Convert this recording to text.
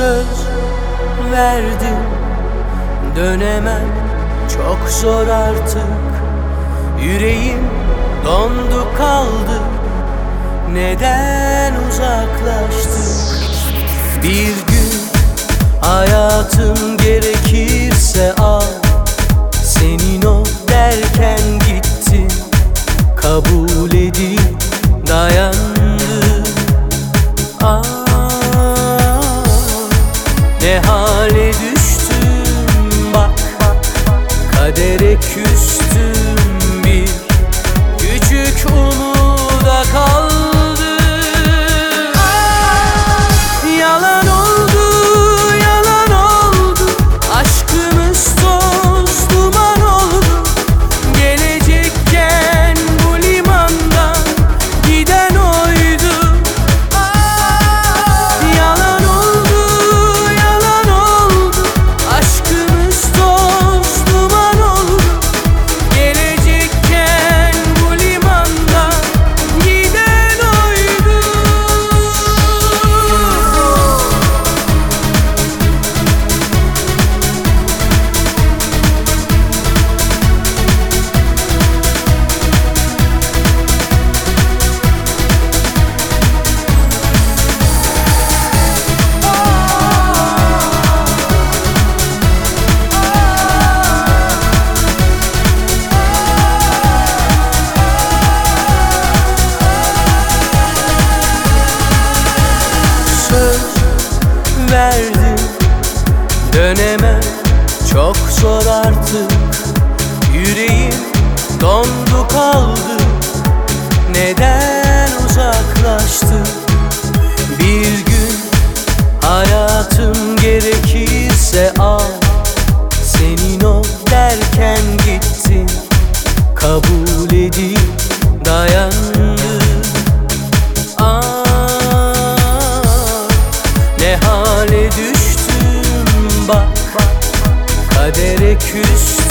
Söz verdim, dönemem, çok zor artık. Yüreğim dondu kaldı, neden uzaklaştık? Bir gün hayatım gerekirse al, senin ol derken gittin, kabul edip dayandım. Ne hale düştüm bak, kadere küstüm, bir küçük umuda kaldı. Yalan oldu, yalan oldu, aşkımız toz duman oldu. Gelecekken bu limandan giden oydu. Yalan oldu, yalan oldu, aşkımız toz duman oldu. Gelecekken bu limandan giden oydu. Söz verdim, dönemem, çok zor artık. Yüreğim dondu kaldı, neden uzaklaştık? Bir gün hayatım gerekirse al, senin ol derken gittin, kabul edip dayandım. Ne hale düştüm bak, kadere küstüm.